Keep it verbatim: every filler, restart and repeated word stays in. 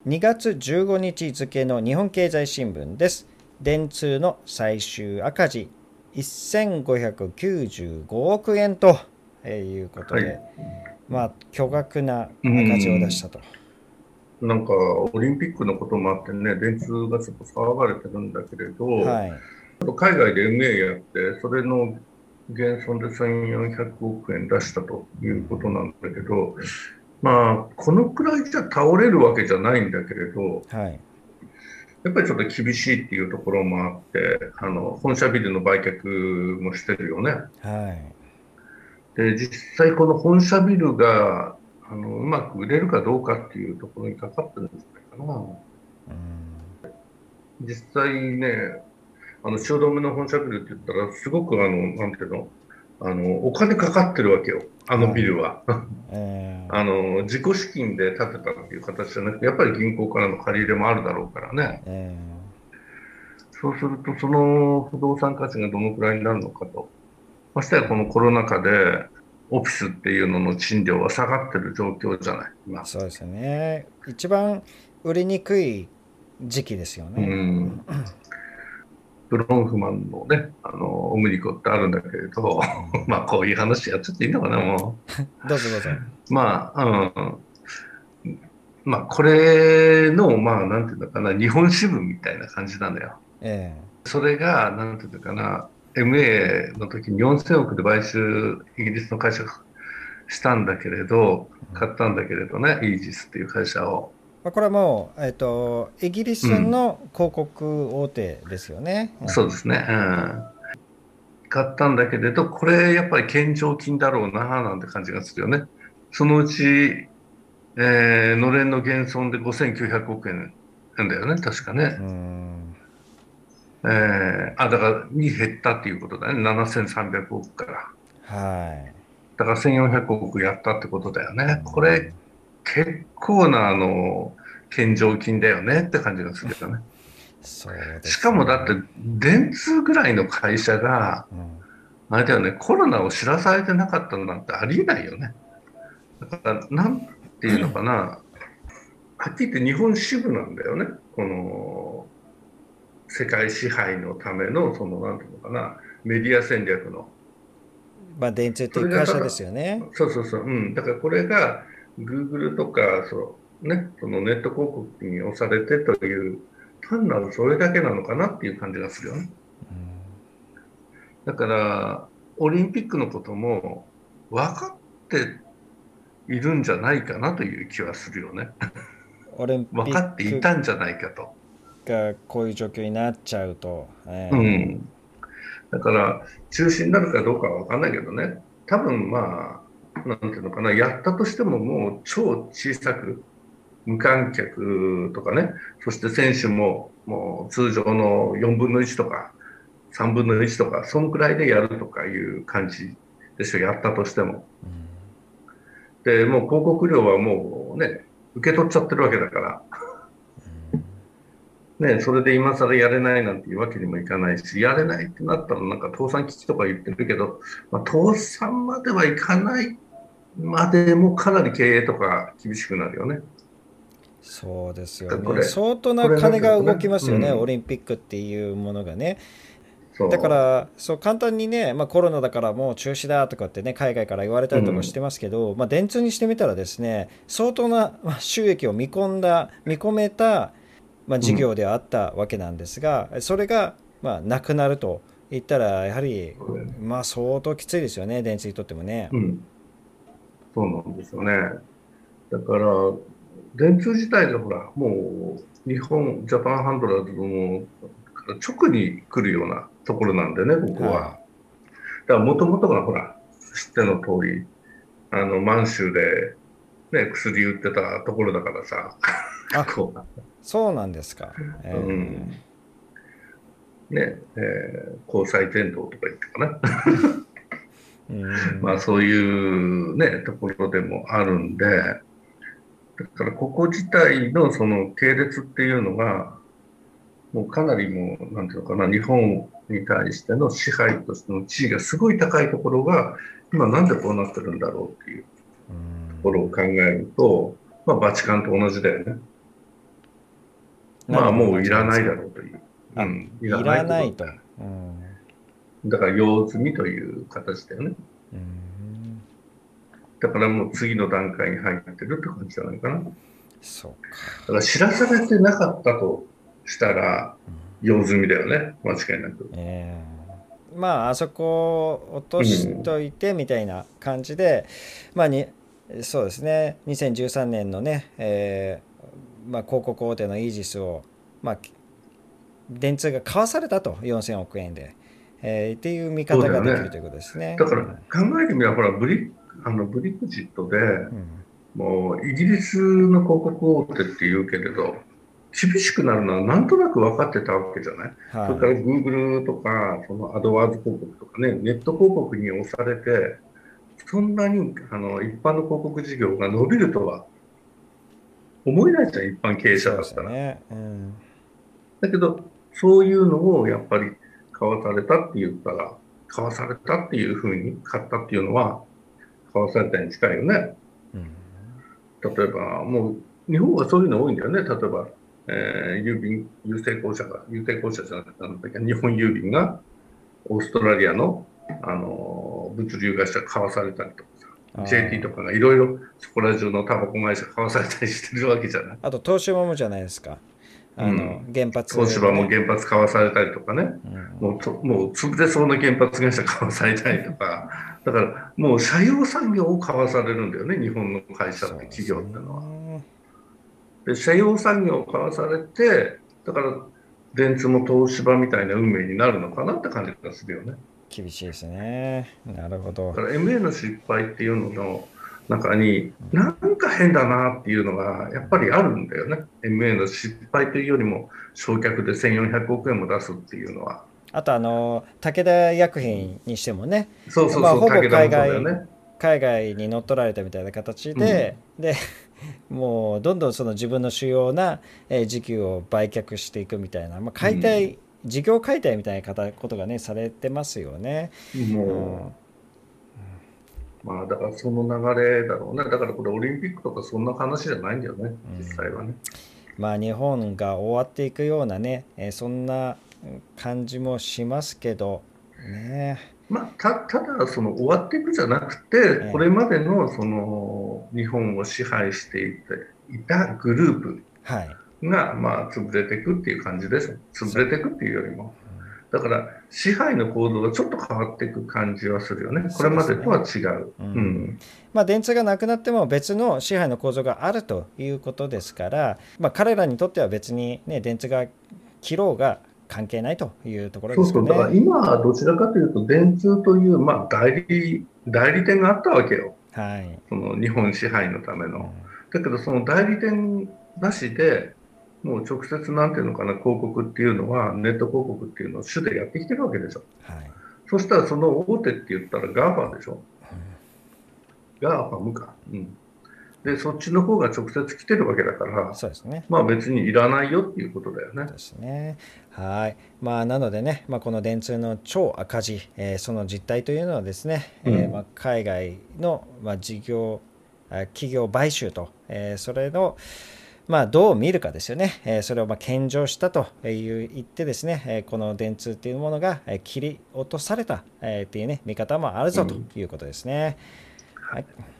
にがつじゅうごにち付の日本経済新聞です。電通の最終赤字せんごひゃくきゅうじゅうごおくえんということで、はい、まあ巨額な赤字を出したと。 なんかオリンピックのこともあってね、電通がちょっと騒がれてるんだけれど、はい、海外で エムエー やって、それの減損でせんよんひゃくおくえん出したということなんだけど、まあ、このくらいじゃ倒れるわけじゃないんだけれど、はい、やっぱりちょっと厳しいっていうところもあって、あの本社ビルの売却もしてるよね。はい、で実際、この本社ビルがあのうまく売れるかどうかっていうところにかかってるんじゃないかな。うん、実際ね、あの汐留の本社ビルって言ったら、すごくあの、なんていうの、あのお金かかってるわけよ、あのビルは。はいえー、あの自己資金で建てたっていう形じゃなくて、やっぱり銀行からの借り入れもあるだろうからね。えー、そうすると、その不動産価値がどのくらいになるのかと。ましてやこのコロナ禍で、オフィスっていうのの賃料は下がってる状況じゃない、今。 そうですよね。一番売りにくい時期ですよね。うんブロンフマンのね、あの、オムニコってあるんだけれど、うん、まあ、こういう話やっちゃっていいのかな、もう。どうぞどうぞ。 まあ、うん。まあ、これの、まあ、なんていうのかな、日本支部みたいな感じなんだよ。ええ。それが、なんていうのかな、エムエー の時によんせんおくで買収、イギリスの会社がしたんだけれど、買ったんだけれどね、イージスっていう会社を。 これはもう、えっと、イギリスの広告大手ですよね。 うん、そうですね。うん。買ったんだけれど、これやっぱり懸賞金だろうな、なんて感じがするよね。そのうち、えー、のれんの減損でごせんきゅうひゃくおくえんなんだよね、確かね。えー、あ、だから、に減ったっていうことだね。ななせんさんびゃくおくから。はい。だからせんよんひゃくおくやったってことだよね。これ、結構な、あの、献上金だよねって感じがするよね。そうですね。しかもだって、電通ぐらいの会社が、うん、あれだよね、コロナを知らされてなかったなんてありえないよね。だから、なんていうのかな、はっきり言って日本支部なんだよね。この、世界支配のための、その、なんていうのかな、メディア戦略の。 まあ、電通っていう会社ですよね。 そうそうそう。うん。だからこれが、Google とか、そう、ね、そのネット広告に押されてという、単なるそれだけなのかなっていう感じがするよね。だから、オリンピックのことも分かっているんじゃないかなという気はするよね。 オリンピ分かっていックたんじゃないかと。 がこういう状況になっちゃうと。えうー、 ん。だから、中止になるかどうかは分かんないけどね。多分まあ、なんていうのかな、やったとしてももう超小さく、無観客とかね、そして選手ももう通常のよんぶんのいちとかさんぶんのいちとか、そのくらいでやるとかいう感じでしょ、やったとしても。で、もう広告料はもうね、受け取っちゃってるわけだから。ね、それで今更やれないなんていうわけにもいかないし、やれないってなったらなんか倒産危機とか言ってるけど、まあ、倒産まではいかないまでもかなり経営とか厳しくなるよね。 そうですよね。相当な金が動きますよね、オリンピックっていうものがね。だからそう簡単にね、まあ、コロナだからもう中止だとかってね海外から言われたりとかしてますけど、うん、まあ、電通にしてみたらですね相当な収益を見込んだ見込めた、まあ、事業ではあったわけなんですが、うん、それが、まあ、なくなると言ったらやはり、まあ、相当きついですよね、電通にとってもね。 うん、そうなんですよね。だから電通自体がほらもう日本ジャパンハンドラーズの直に来るようなところなんでね、ここは。はい、だからもともとがほら知っての通り、あの満州で、ね、薬売ってたところだからさ。 あこうそうなんですか。えー、うんね、えー、交際伝道とか言ってかな。まあそういうね、ところでもあるんで、だからここ自体のその系列っていうのが、もうかなりもう、なんていうのかな、日本に対しての支配としての地位がすごい高いところが、今なんでこうなってるんだろうっていうところを考えると、まあバチカンと同じだよね。 まあもういらないだろうという。 うん、いらないと。うん、 だから用済みという形だよね。うん、だからもう次の段階に入ってるって感じじゃないかな。 そうか。 だから知らされてなかったとしたら、用済みだよね、間違いなく。 えー、まああそこを落としといてみたいな感じで、うん、まあにそうですね、にせんじゅうさんねんのね、えーまあ、広告大手のイージスを、まあ、電通が買わされたと、よんせんおくえんで、えー、っていう見方ができるということですね。 だから考えてみれば、ほらブリあのブリクジットで、うん、もうイギリスの広告大手っていうけれど、厳しくなるのはなんとなく分かってたわけじゃない、はい、それから Google とかそのアドワーズ広告とかね、ネット広告に押されて、そんなにあの一般の広告事業が伸びるとは思えないじゃん、一般経営者だったら。ね、うん、だけど、そういうのをやっぱり買わされたって言ったら、買わされたっていうふうに買ったっていうのは、買わされたに近いよね。うん、例えば、もう日本はそういうの多いんだよね。例えば、えー、郵便、郵政公社が、郵政公社じゃなくて、なんだっけ、日本郵便がオーストラリアの、あの物流会社買わされたりとかさ、ジェーティー とかがいろいろそこら中のタバコ会社買わされたりしてるわけじゃない。 あと東芝もじゃないですか。あの、うん、原発、ね、 東芝も原発買わされたりとかね、うん、もうともう潰れそうな原発会社買わされたりとか、だからもう社用産業を買わされるんだよね、日本の会社って企業ってのは。で、社用産業を買わされて、だから電通も東芝みたいな運命になるのかなって感じがするよね。 厳しいですね。なるほど。 だから エムエー の失敗っていうのの中に、なんか変だなっていうのがやっぱりあるんだよね。エムエー の失敗というよりも、償却でせんよんひゃくおくえんも出すっていうのは。 あとあの武田薬品にしてもね、 うん、そうそうそう、 まあ、ほぼ海外、 ね、海外に乗っ取られたみたいな形で、うん、でもうどんどんその自分の主要な時給を売却していくみたいな、まあ、解体、うん、事業解体みたいなことがねされてますよね。 もう、うん、まあだからその流れだろうね。だからこれオリンピックとかそんな話じゃないんだよね、実際はね。 うん、まあ日本が終わっていくようなね、えー、そんな感じもしますけどね。 まあ、た, ただその終わっていくじゃなくて、これまでのその日本を支配していたグループがまあ潰れていくっていう感じです。潰れていくっていうよりも、だから支配の構造がちょっと変わっていく感じはするよね。これまでとは違う。うんうん、 まあ、電通がなくなっても別の支配の構造があるということですから、まあ、彼らにとっては別に、ね、電通が切ろうが関係ないというところですかね。 そうそう、だから今はどちらかというと電通という、まあ、代理代理店があったわけよ、はい、その日本支配のための、うん、だけどその代理店なしでもう直接なんていうのかな、広告っていうのはネット広告っていうのを主でやってきてるわけでしょ、はい、そしたらその大手って言ったら ガーファ でしょ、うん、ガーファ ムか、うんでそっちの方が直接来てるわけだから、 そうですね、 まあ別にいらないよっていうことだよね。 ですね。はい。まあなのでね、まあ、この電通の超赤字、えー、その実態というのはですね、うん、えー、まあ海外のまあ事業企業買収と、えー、それのまあどう見るかですよね。えー、それをまあ献上したという言ってですね、えー、この電通っていうものが切り落とされた、えー、っていうね見方もあるぞということですね。うん、はい。